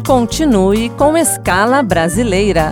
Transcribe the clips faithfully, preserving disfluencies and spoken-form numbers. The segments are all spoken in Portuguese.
Continue com Escala Brasileira.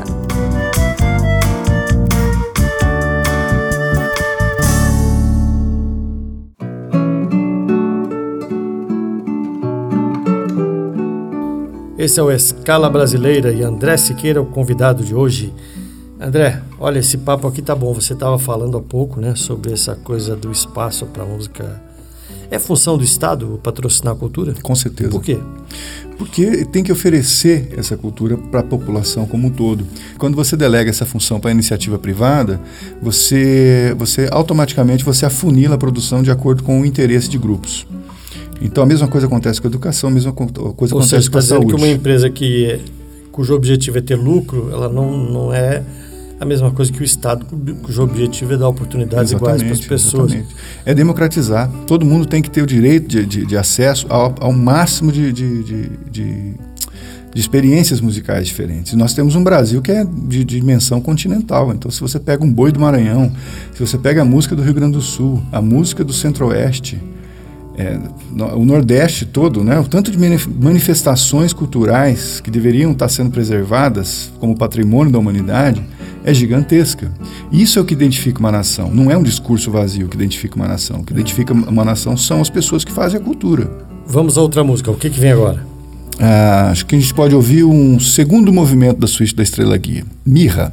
Esse é o Escala Brasileira e André Siqueira, o convidado de hoje. André, olha, esse papo aqui tá bom. Você estava falando há pouco, né, sobre essa coisa do espaço para a música. É função do Estado patrocinar a cultura? Com certeza. Por quê? Porque tem que oferecer essa cultura para a população como um todo. Quando você delega essa função para a iniciativa privada, você, você automaticamente você afunila a produção de acordo com o interesse de grupos. Então a mesma coisa acontece com a educação, a mesma coisa Ou acontece seja, com a está dizendo saúde. que uma empresa que, cujo objetivo é ter lucro, ela não, não é a mesma coisa que o Estado, cujo objetivo é dar oportunidades iguais para as pessoas. Exatamente. É democratizar. Todo mundo tem que ter o direito de, de, de acesso ao, ao máximo de, de, de, de, de experiências musicais diferentes. Nós temos um Brasil que é de, de dimensão continental. Então, se você pega um Boi do Maranhão, se você pega a música do Rio Grande do Sul, a música do Centro-Oeste, É, o Nordeste todo, né, o tanto de manifestações culturais que deveriam estar sendo preservadas como patrimônio da humanidade é gigantesca. Isso é o que identifica uma nação. Não é um discurso vazio que identifica uma nação. O que identifica uma nação são as pessoas que fazem a cultura. Vamos a outra música. O que, que vem agora? Ah, acho que a gente pode ouvir um segundo movimento da suíte da Estrela Guia, Mirra.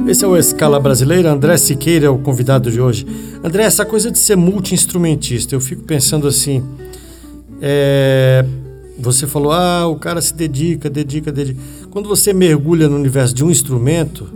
Esse é o Escala Brasileira, André Siqueira é o convidado de hoje. André, essa coisa de ser multi-instrumentista, eu fico pensando assim, é, você falou, ah, o cara se dedica, dedica, dedica. Quando você mergulha no universo de um instrumento,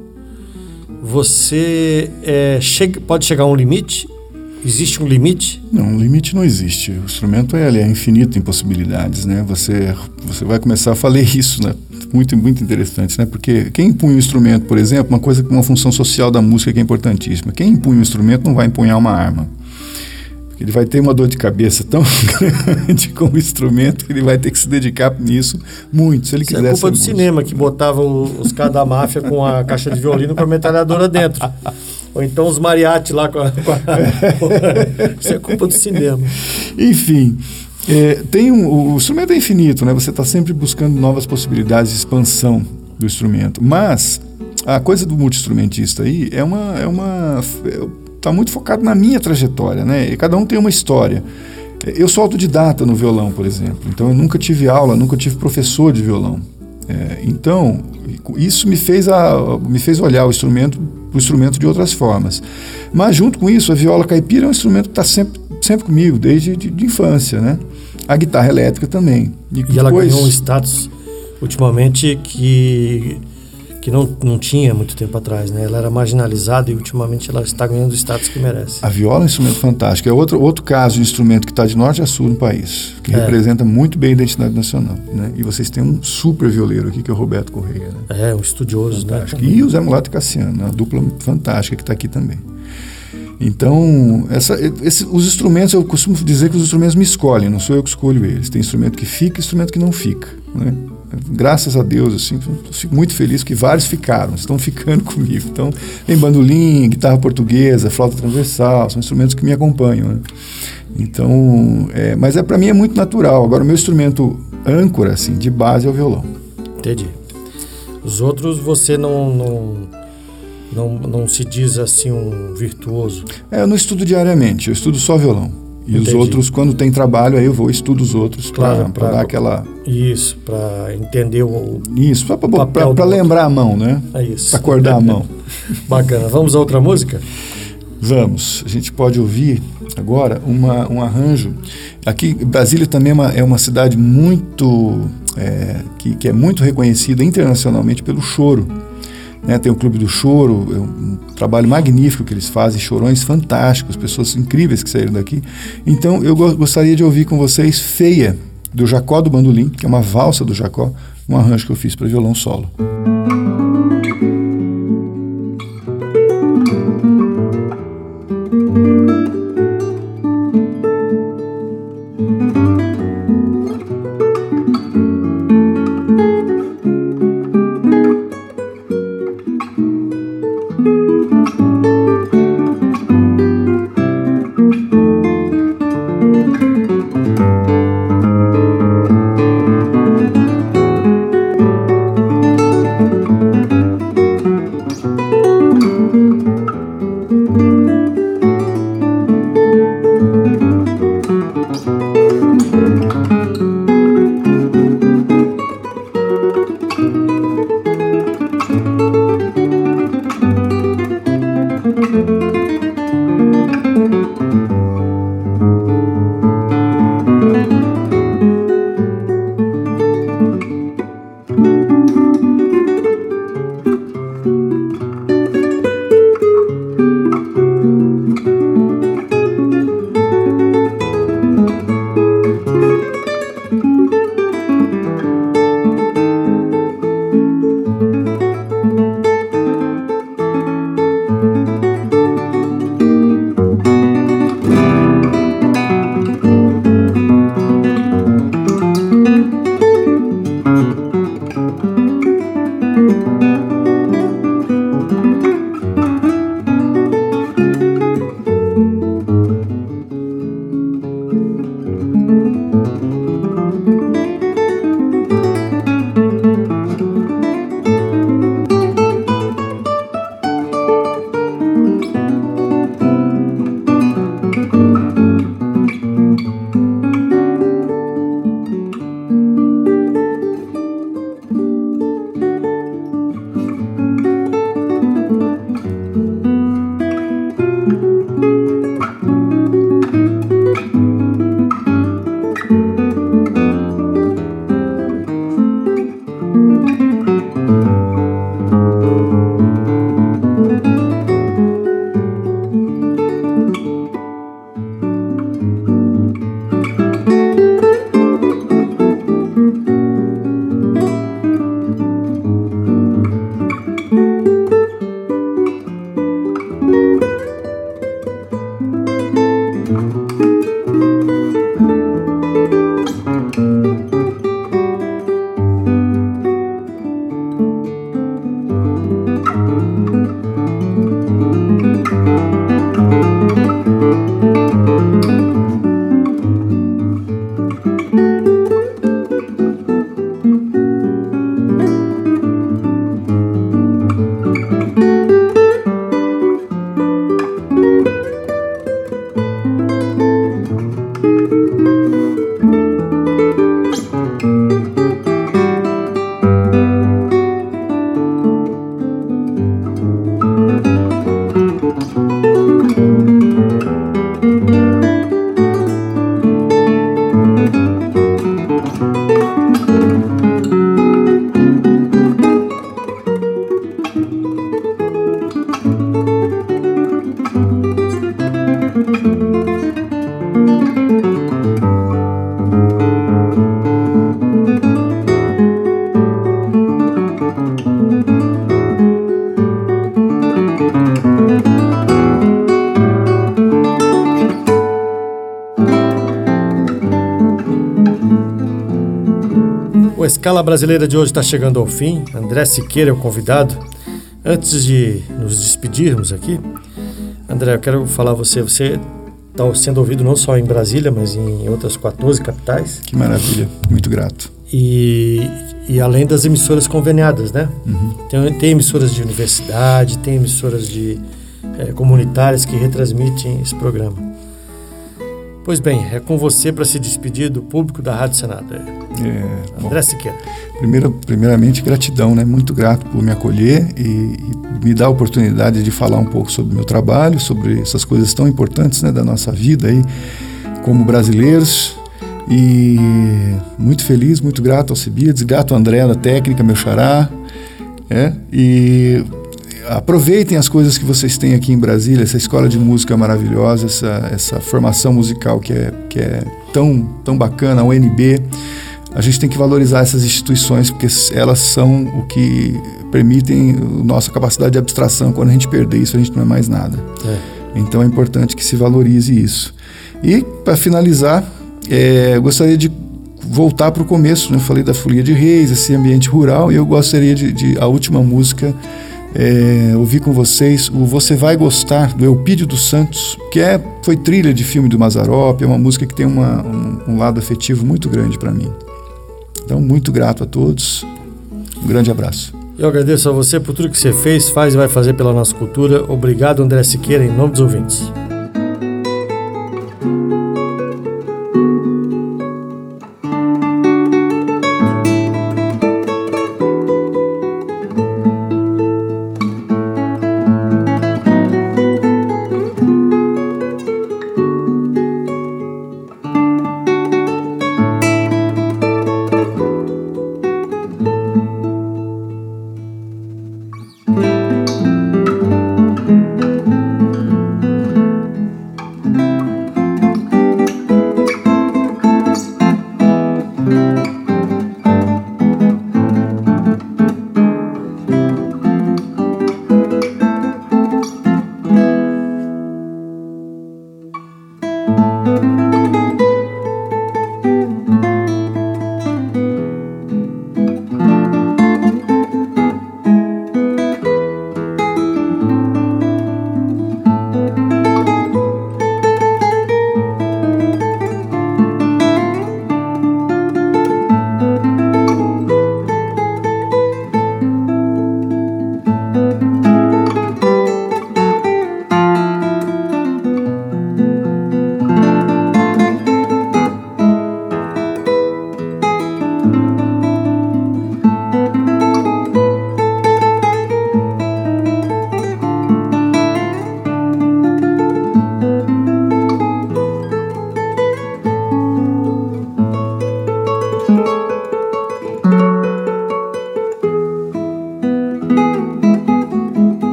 você é, chega, pode chegar a um limite? Existe um limite? Não, um limite não existe. O instrumento é, ele é infinito em possibilidades, né? Você, você vai começar a falar isso, né? Muito, muito interessante, né? Porque quem impunha o instrumento, por exemplo, uma coisa, uma função social da música que é importantíssima. Quem impunha o instrumento não vai empunhar uma arma. Porque ele vai ter uma dor de cabeça tão grande com o instrumento que ele vai ter que se dedicar nisso muito, se ele Isso quiser é culpa ser do músico. cinema, que botava os caras da máfia com a caixa de violino com a metralhadora dentro. Ou então os mariachi lá com a... Com a... Isso é culpa do cinema. Enfim... É, tem um, o instrumento é infinito, né? Você está sempre buscando novas possibilidades de expansão do instrumento. Mas a coisa do multi-instrumentista aí é uma, é uma, está muito focado na minha trajetória, né? E cada um tem uma história. Eu sou autodidata no violão, por exemplo. Então eu nunca tive aula, nunca tive professor de violão. É, então isso me fez, a, me fez olhar o instrumento, o instrumento de outras formas. Mas junto com isso, a viola caipira é um instrumento que está sempre sempre comigo, desde de, de infância, né? A guitarra elétrica também. E, e ela ganhou um status, ultimamente, que, que não, não tinha muito tempo atrás, né? Ela era marginalizada e, ultimamente, ela está ganhando o status que merece. A viola é um instrumento fantástico. É outro, outro caso de instrumento que está de norte a sul no país, que é. representa muito bem a identidade nacional, né? E vocês têm um super violeiro aqui, que é o Roberto Correia, né? É, um estudioso, fantástico. Né? E o Zé Mulato e Cassiano, uma dupla fantástica que está aqui também. Então, essa, esse, os instrumentos, eu costumo dizer que os instrumentos me escolhem, não sou eu que escolho eles. Tem instrumento que fica e instrumento que não fica, né? Graças a Deus, assim, eu fico muito feliz que vários ficaram, estão ficando comigo. Então, tem bandolim, guitarra portuguesa, flauta transversal, são instrumentos que me acompanham, né? Então, é, mas é, para mim é muito natural. Agora, o meu instrumento âncora, assim, de base é o violão. Entendi. Os outros você não... não... Não, não se diz assim um virtuoso? É, eu não estudo diariamente, eu estudo só violão. E Entendi. Os outros, quando tem trabalho, aí eu vou e estudo os outros claro, para dar aquela... Isso, para entender o Isso, para lembrar a mão, né? É isso. Para acordar a mão. Bacana. Vamos a outra música? Vamos. A gente pode ouvir agora uma, um arranjo. Aqui, Brasília também é uma, é uma cidade muito... É, que, que é muito reconhecida internacionalmente pelo choro. Né, tem o Clube do Choro, é um trabalho magnífico que eles fazem, chorões fantásticos, pessoas incríveis que saíram daqui. Então eu go- gostaria de ouvir com vocês Feia, do Jacó do Bandolim, que é uma valsa do Jacó, um arranjo que eu fiz para violão solo. O Escala Brasileira de hoje está chegando ao fim. André Siqueira é o convidado. Antes de nos despedirmos aqui, André, eu quero falar a você, você está sendo ouvido não só em Brasília, mas em outras quatorze capitais. Que maravilha, muito grato. E, e além das emissoras conveniadas, né? Uhum. Tem, tem emissoras de universidade, tem emissoras de é, comunitárias que retransmitem esse programa. Pois bem, é com você para se despedir do público da Rádio Senado. É, André Siqueira. Primeiro, primeiramente, gratidão, né? Muito grato por me acolher e, e me dar a oportunidade de falar um pouco sobre o meu trabalho, sobre essas coisas tão importantes, né, da nossa vida aí, como brasileiros. E muito feliz, muito grato ao Alcibiades, grato ao André da técnica, meu xará. É, e aproveitem as coisas que vocês têm aqui em Brasília, essa escola de música maravilhosa, essa, essa formação musical que é, que é tão, tão bacana, a U N B. A gente tem que valorizar essas instituições, porque elas são o que permitem a nossa capacidade de abstração. Quando a gente perder isso, a gente não é mais nada. É. Então é importante que se valorize isso. E, para finalizar, é, eu gostaria de voltar para o começo, né? Eu falei da Folia de Reis, esse ambiente rural, e eu gostaria de, de a última música, é, ouvir com vocês o Você Vai Gostar, do Eupídio dos Santos, que é, foi trilha de filme do Mazzaropi, é uma música que tem uma, um, um lado afetivo muito grande para mim. Então, muito grato a todos. Um grande abraço. Eu agradeço a você por tudo que você fez, faz e vai fazer pela nossa cultura. Obrigado, André Siqueira, em nome dos ouvintes.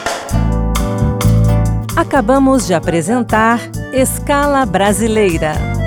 Acabamos de apresentar Escala Brasileira.